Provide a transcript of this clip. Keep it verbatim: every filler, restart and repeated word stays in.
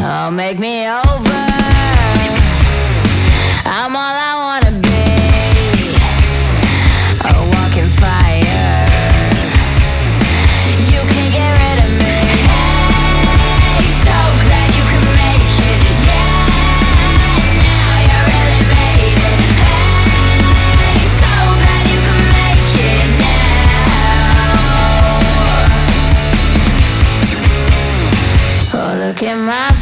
Oh, make me over. I'm all I wanna be. A walking fire. You can get rid of me. Hey, so glad you can make it. Yeah, now you really made it. Hey, so glad you can make it now. Oh, look at my